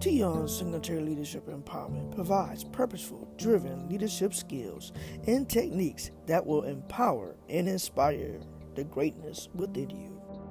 Tion Signature Leadership Empowerment provides purposeful, driven leadership skills and techniques that will empower and inspire the greatness within you.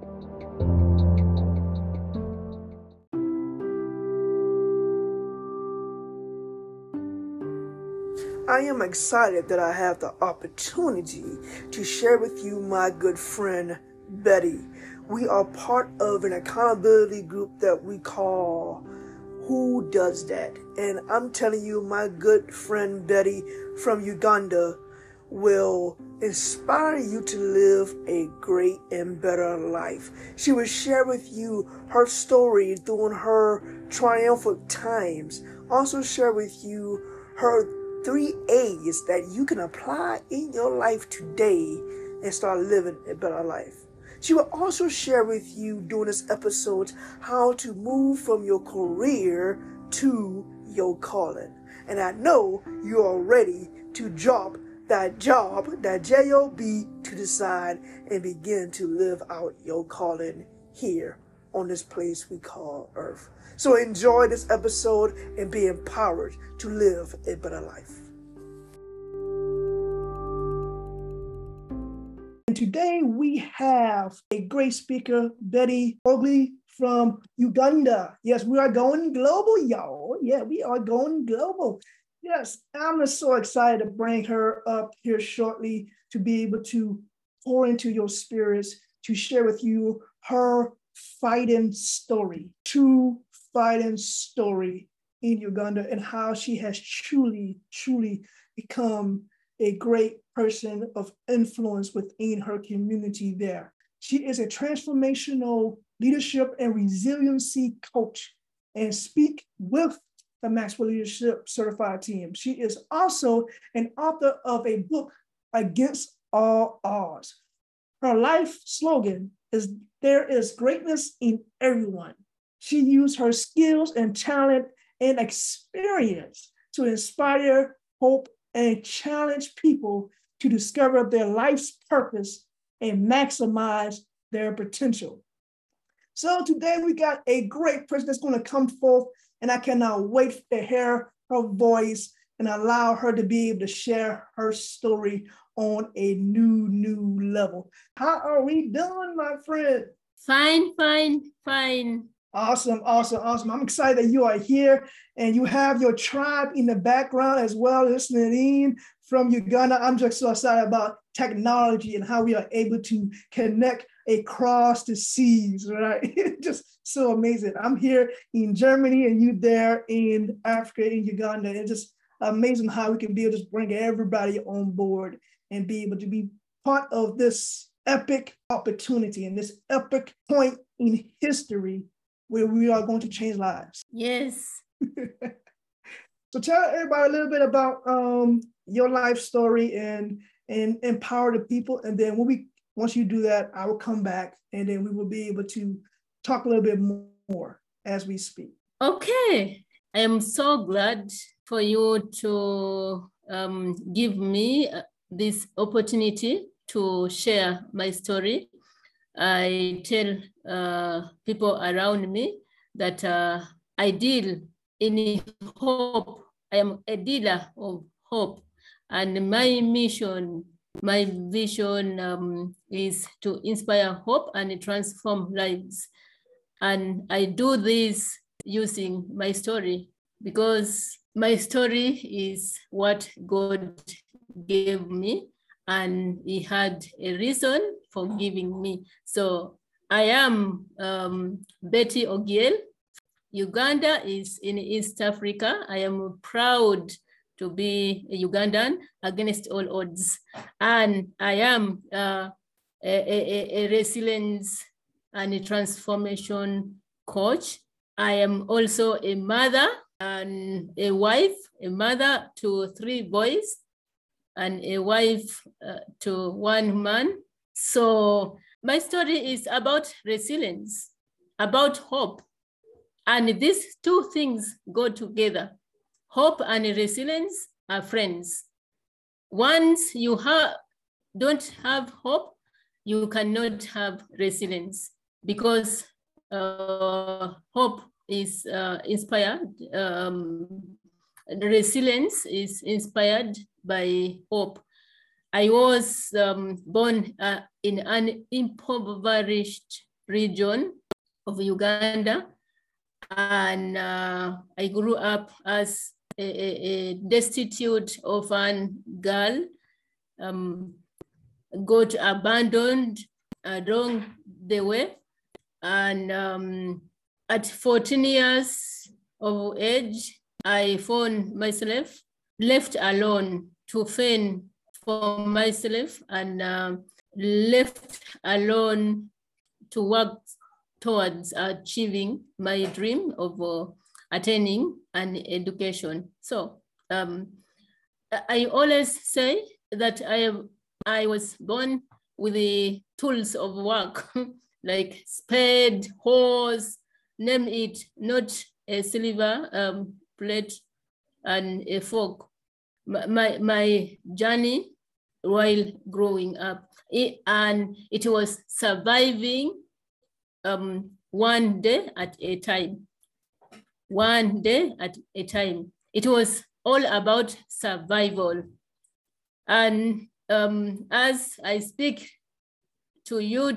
I am excited that I have the opportunity to share with you my good friend, Betty. We are part of an accountability group that we call Who Does That? And I'm telling you, my good friend Betty from Uganda will inspire you to live a great and better life. She will share with you her story during her triumphant times. Also share with you her 3 A's that you can apply in your life today and start living a better life. She will also share with you during this episode how to move from your career to your calling. And I know you are ready to drop that job, that job, to the side and begin to live out your calling here on this place we call Earth. So enjoy this episode and be empowered to live a better life. And today we have a great speaker, Betty Ogley from Uganda. Yes, we are going global, y'all. Yeah, we are going global. Yes, I'm just so excited to bring her up here shortly to be able to pour into your spirits, to share with you her fighting story, true fighting story in Uganda, and how she has truly become a great person of influence within her community there. She is a transformational leadership and resiliency coach and speak with the Maxwell Leadership Certified Team. She is also an author of a book, Against All Odds. Her life slogan is, "There is greatness in everyone." She used her skills and talent and experience to inspire, hope, and challenge people to discover their life's purpose and maximize their potential. So today we got a great person that's going to come forth, and I cannot wait to hear her voice and allow her to be able to share her story on a new level. How are we doing, my friend? Fine. Awesome. I'm excited that you are here and you have your tribe in the background as well, listening in from Uganda. I'm just so excited about technology and how we are able to connect across the seas, right? Just so amazing. I'm here in Germany and you there in Africa, in Uganda. It's just amazing how we can be able to just bring everybody on board and be able to be part of this epic opportunity and this epic point in history where we are going to change lives. Yes. So tell everybody a little bit about your life story and empower the people. And then once you do that, I will come back and then we will be able to talk a little bit more as we speak. Okay. I am so glad for you to give me this opportunity to share my story. I tell people around me that I deal in hope. I am a dealer of hope. And my mission, my vision is to inspire hope and transform lives. And I do this using my story because my story is what God gave me, and He had a reason for giving me. So I am Betty Ogiel. Uganda is in East Africa. I am proud to be a Ugandan against all odds. And I am a resilience and a transformation coach. I am also a mother and a wife, a mother to 3 boys, and a wife to 1 man. So my story is about resilience, about hope. And these 2 things go together. Hope and resilience are friends. Once you don't have hope, you cannot have resilience, because hope is inspired. Resilience is inspired by hope. I was born in an impoverished region of Uganda, and I grew up as a destitute orphan girl, got abandoned along the way, and at 14 years of age, I found myself left alone to fend for myself, and left alone to work towards achieving my dream of attaining an education. So I always say that I was born with the tools of work, like spade, horse, name it, not a silver plate and a fork. My journey while growing up, and it was surviving one day at a time. One day at a time. It was all about survival. And as I speak to you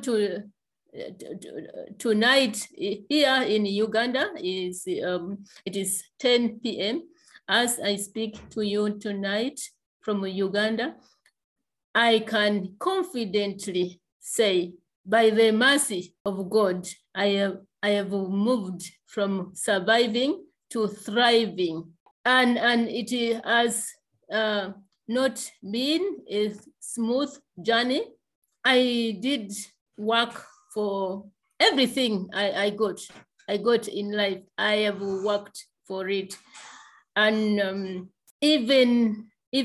tonight here in Uganda, it is 10 p.m. As I speak to you tonight from Uganda, I can confidently say, by the mercy of God, I have moved from surviving to thriving. And it has not been a smooth journey. I did work for everything I got in life. I have worked for it. And even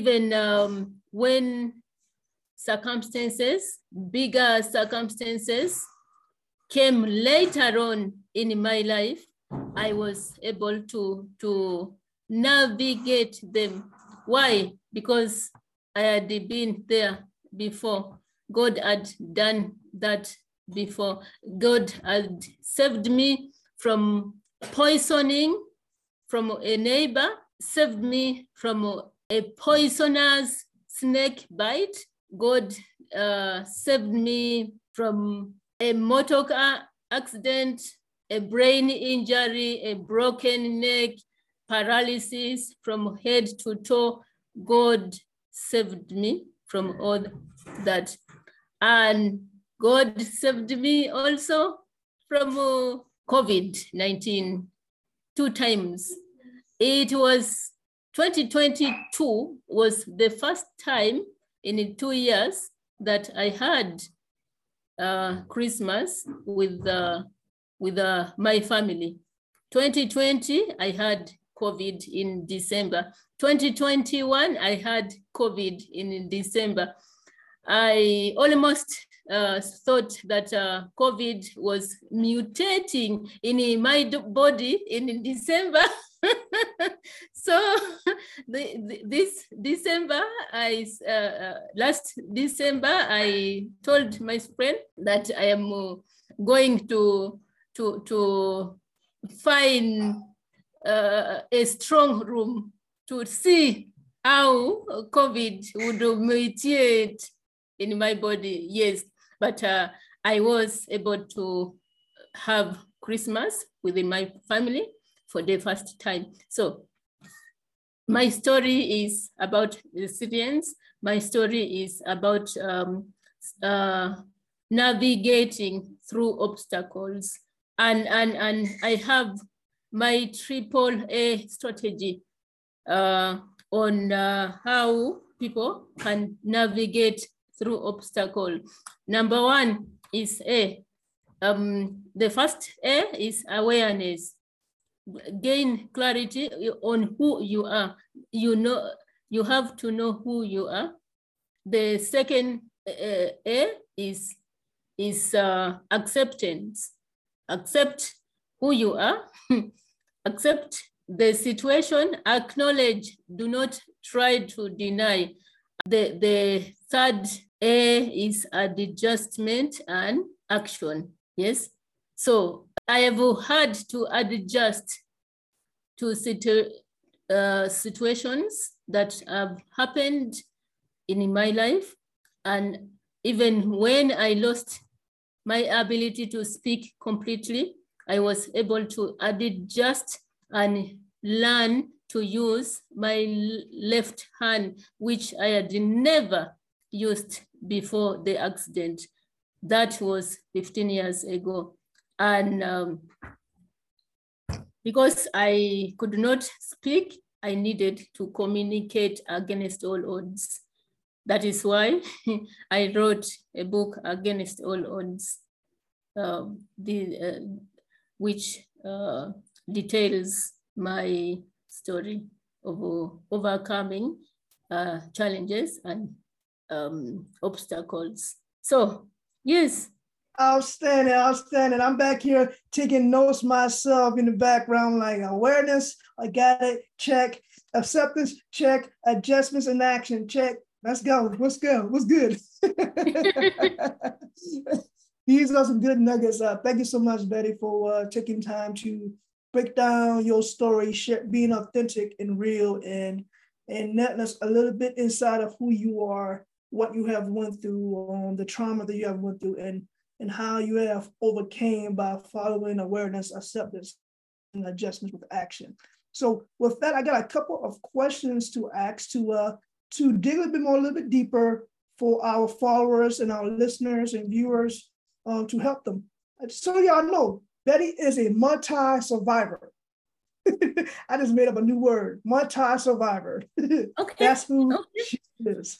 when circumstances, bigger circumstances came later on in my life, I was able to navigate them. Why? Because I had been there before. God had done that before. God had saved me from poisoning from a neighbor, saved me from a poisonous snake bite. God saved me from a motor car accident, a brain injury, a broken neck, paralysis from head to toe. God saved me from all that. And God saved me also from COVID-19 2 times. It was 2022 was the first time in 2 years that I had Christmas with my family. 2020, I had COVID in December. 2021, I had COVID in December. I almost thought that COVID was mutating in my body in December. So this December, last December, I told my friend that I am going to find a strong room to see how COVID would mutate in my body. Yes, but I was able to have Christmas with my family for the first time. So my story is about resilience. My story is about navigating through obstacles. And I have my AAA strategy on how people can navigate through obstacle. Number 1 is A. The first A is awareness. Gain clarity on who you are. You have to know who you are. The second A is acceptance. Accept who you are. Accept the situation. Acknowledge. Do not try to deny. The third A is adjustment and action. Yes. So I have had to adjust to situations that have happened in my life. And even when I lost my ability to speak completely, I was able to adjust and learn to use my left hand, which I had never used before the accident. That was 15 years ago. And because I could not speak, I needed to communicate against all odds. That is why I wrote a book, Against All Odds, which details my story of overcoming challenges and obstacles. So, yes. Outstanding, outstanding. I'm back here taking notes myself in the background, like awareness, I got it, check. Acceptance, check. Adjustments and action, check. Let's go. What's good? What's good? These are some good nuggets. Thank you so much, Betty, for taking time to break down your story, being authentic and real, and letting us a little bit inside of who you are, what you have went through, the trauma that you have went through, and how you have overcame by following awareness, acceptance, and adjustments with action. So with that, I got a couple of questions to ask to dig a little bit deeper for our followers and our listeners and viewers to help them. So y'all know, Betty is a multi-survivor. I just made up a new word, multi-survivor. Okay. That's who she is.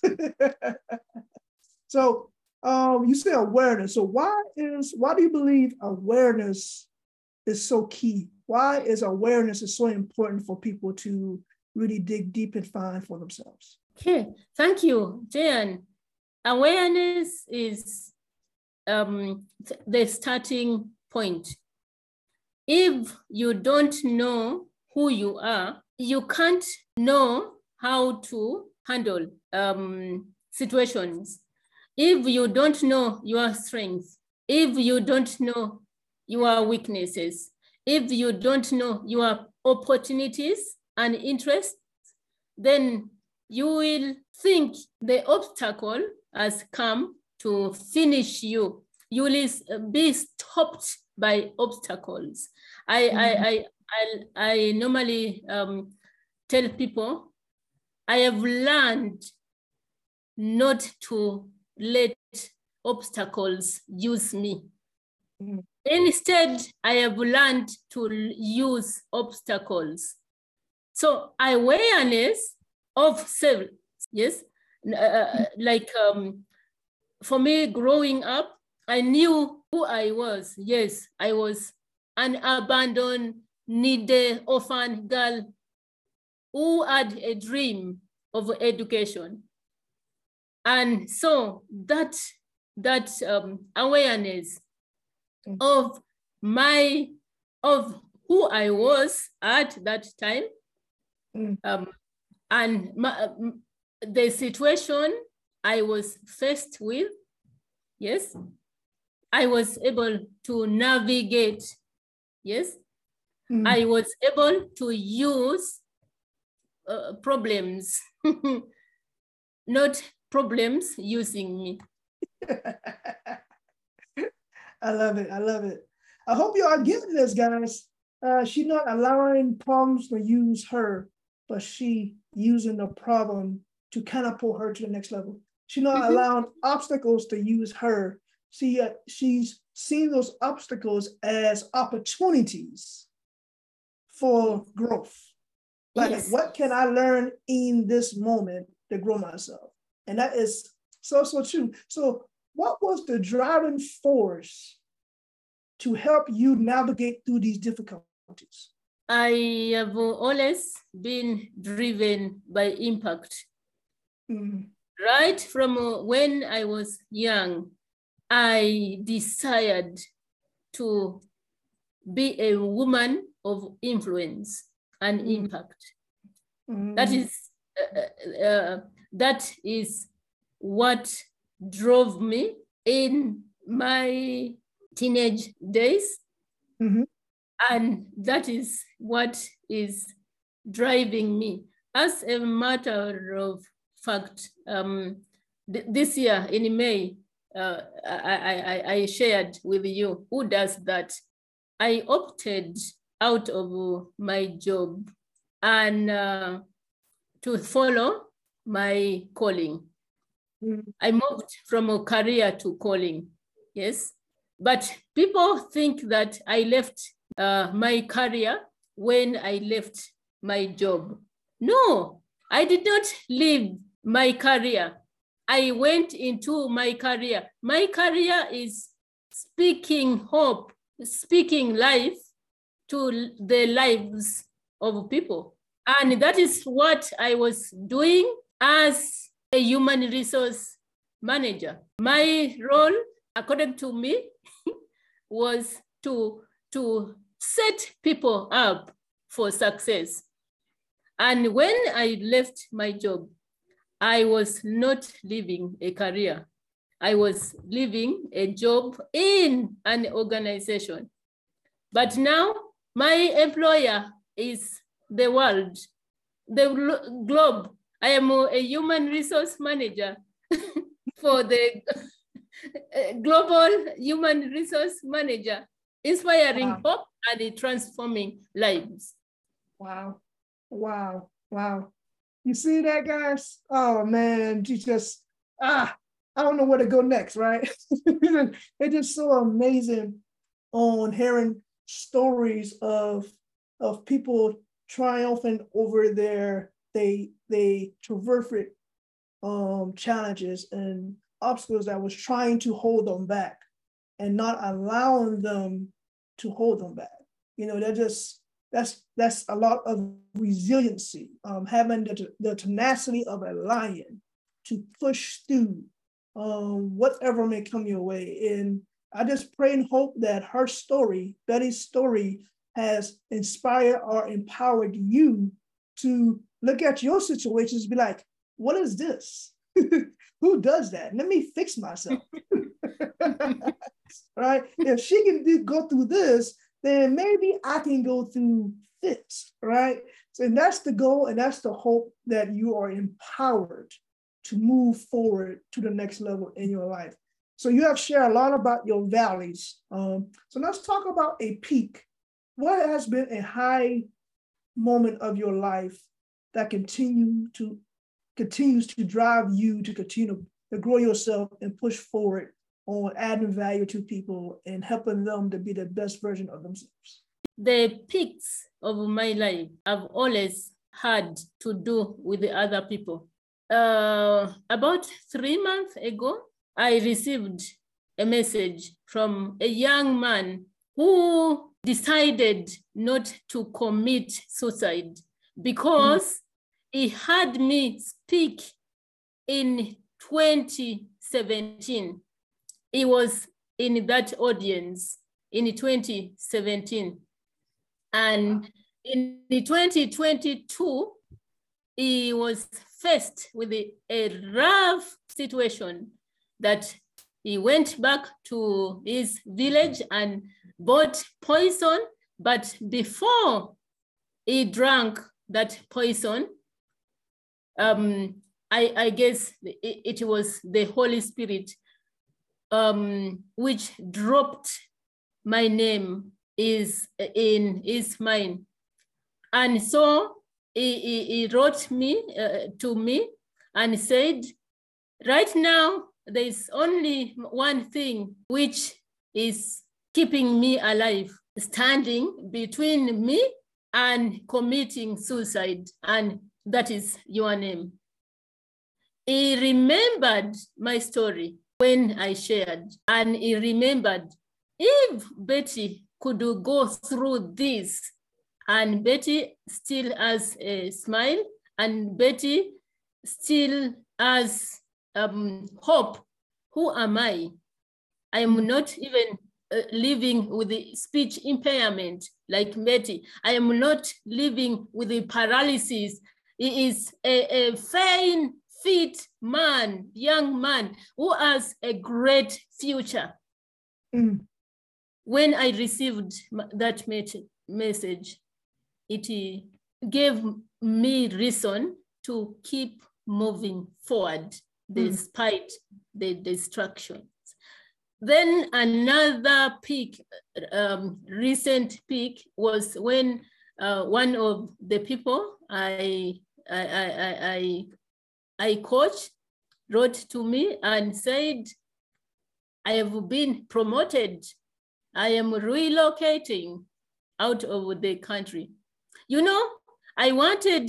So you say awareness. So why do you believe awareness is so key? Why is awareness so important for people to really dig deep and find for themselves? Okay, thank you, Jan. Awareness is the starting point. If you don't know who you are, you can't know how to handle situations. If you don't know your strengths, if you don't know your weaknesses, if you don't know your opportunities and interests, then you will think the obstacle has come to finish you. You will be stopped by obstacles. I normally tell people, I have learned not to let obstacles use me. Mm. Instead, I have learned to use obstacles. So awareness of self, yes, for me growing up, I knew who I was. Yes, I was an abandoned, needy, orphan girl who had a dream of education. And so that awareness of who I was at that time, and the situation I was faced with, yes, I was able to navigate, yes, I was able to use problems, not problems using me. I love it. I love it. I hope you are getting this, guys. She's not allowing problems to use her, but she using the problem to kind of pull her to the next level. She's not allowing obstacles to use her. She's seeing those obstacles as opportunities for growth. Like, yes, what can I learn in this moment to grow myself? And that is so true. So what was the driving force to help you navigate through these difficulties? I have always been driven by impact. Right from when I was young, I desired to be a woman of influence and impact. That is what drove me in my teenage days Mm-hmm. And that is what is driving me. As a matter of fact, this year in May, I shared with you who does that. I opted out of my job and to follow my calling. Mm-hmm. I moved from a career to calling, yes. But people think that I left my career when I left my job. No, I did not leave my career. I went into my career. My career is speaking hope, speaking life to the lives of people. And that is what I was doing as a human resource manager. My role, according to me, was to set people up for success. And when I left my job, I was not living a career. I was living a job in an organization. But now my employer is the world, the globe. I am a human resource manager for the global human resource manager, inspiring hope and transforming lives. Wow, wow, wow. You see that, guys? Oh man, you just, I don't know where to go next, right? It's just so amazing on hearing stories of people triumphing over they traverse challenges and obstacles that was trying to hold them back and not allowing them to hold them back. You know, that's a lot of resiliency, having the tenacity of a lion to push through whatever may come your way. And I just pray and hope that her story, Betty's story, has inspired or empowered you to look at your situations and be like, what is this? Who does that? Let me fix myself. Right? If she can go through this, then maybe I can go through this, right? So, and that's the goal, and that's the hope, that you are empowered to move forward to the next level in your life. So you have shared a lot about your valleys. So let's talk about a peak. What has been a high moment of your life that continues to drive you to continue to grow yourself and push forward on adding value to people and helping them to be the best version of themselves? The peaks of my life have always had to do with the other people. About 3 months ago, I received a message from a young man who decided not to commit suicide because he had me speak in 2017. He was in that audience in 2017. And in 2022, he was faced with a rough situation that he went back to his village and bought poison. But before he drank that poison, I guess it was the Holy Spirit which dropped my name in his mind. And so he wrote to me and said, right now, there's only one thing which is keeping me alive, standing between me and committing suicide, and that is your name. He remembered my story when I shared, and he remembered, if Betty could go through this, and Betty still has a smile, and Betty still has hope, who am I? I am not even living with the speech impairment like Betty. I am not living with the paralysis. He is a fine, fit man, young man who has a great future. when I received that message, it gave me reason to keep moving forward despite the distractions. Then another peak, recent peak, was when one of the people I coach wrote to me and said, I have been promoted. I am relocating out of the country. You know, I wanted,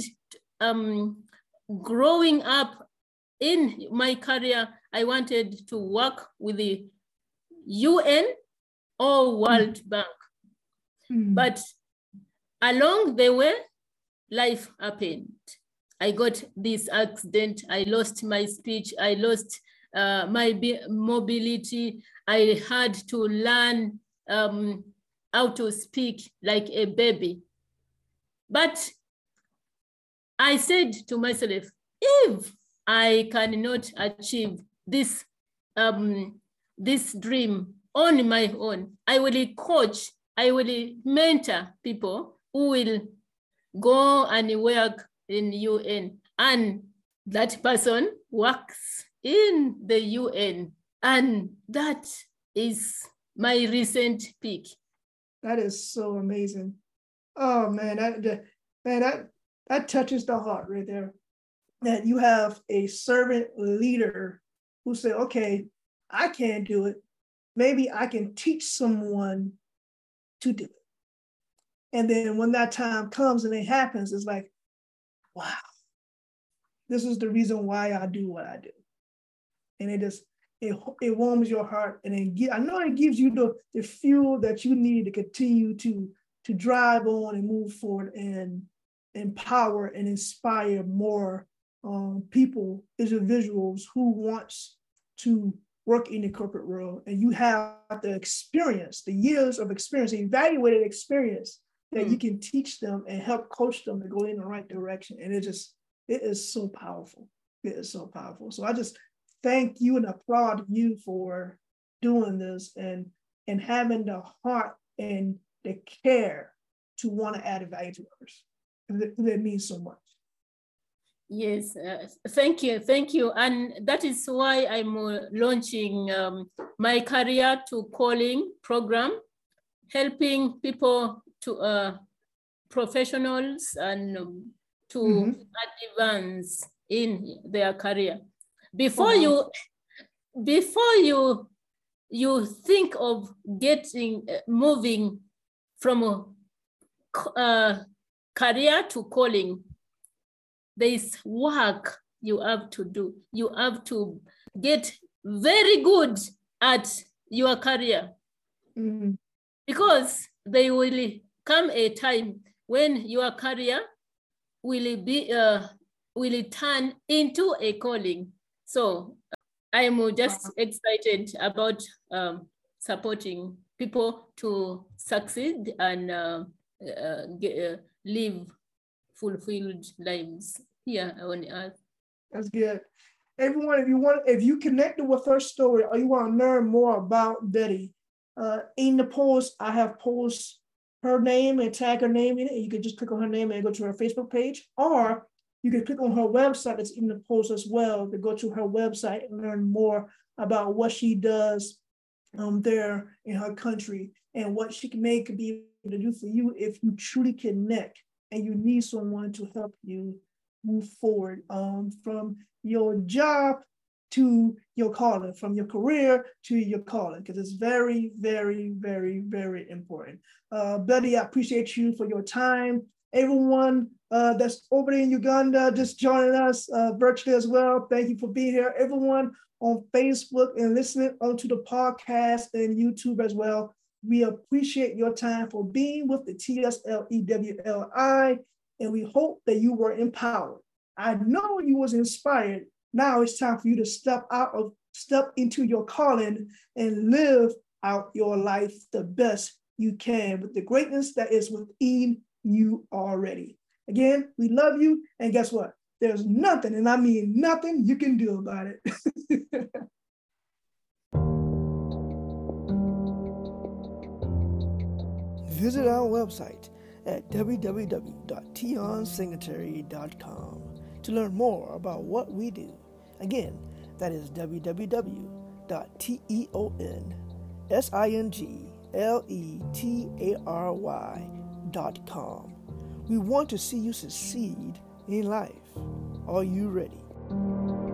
growing up in my career, I wanted to work with the UN or World Bank. But along the way, life happened. I got this accident. I lost my speech. I lost my mobility. I had to learn how to speak like a baby. But I said to myself, if I cannot achieve this, this dream on my own, I will coach, I will mentor people who will go and work in UN. And that person works in the UN. And that is my recent peak. That is so amazing. Oh man, that touches the heart right there. That you have a servant leader who said, okay, I can't do it. Maybe I can teach someone to do it. And then when that time comes and it happens, it's like, wow, this is the reason why I do what I do. And it warms your heart. And I know it gives you the fuel that you need to continue to drive on and move forward and empower and inspire more people, individuals who wants to work in the corporate world. And you have the experience, the years of experience, the evaluated experience that you can teach them and help coach them to go in the right direction. And it is so powerful. It is so powerful. So I just thank you and applaud you for doing this and having the heart and the care to want to add value to others. That means so much. Yes, thank you. And that is why I'm launching my Career to Calling program, helping people to professionals and to advance in their career. Before you think of moving from a career to calling, there is work you have to do. You have to get very good at your career, because there will come a time when your career will turn into a calling. So I'm just excited about supporting people to succeed and live fulfilled lives here on earth. That's good. Everyone, if you connected with her story or you want to learn more about Betty, in the post, I have posted her name and tag her name in it. And you can just click on her name and go to her Facebook page, or you can click on her website that's in the post as well to go to her website and learn more about what she does there in her country and what she may be able to do for you if you truly connect and you need someone to help you move forward from your job to your calling, from your career to your calling, because it's very, very, very, very important. Betty, I appreciate you for your time. Everyone that's over in Uganda, just joining us virtually as well. Thank you for being here. Everyone on Facebook and listening onto the podcast and YouTube as well. We appreciate your time for being with the TSLEWLI, and we hope that you were empowered. I know you was inspired. Now it's time for you to step into your calling and live out your life the best you can with the greatness that is within you already. Again, we love you, and guess what? There's nothing, and I mean nothing, you can do about it. visit our website at www.tionsignatory.com to learn more about what we do. Again, that is www.tionsignatory.com. We want to see you succeed in life. Are you ready?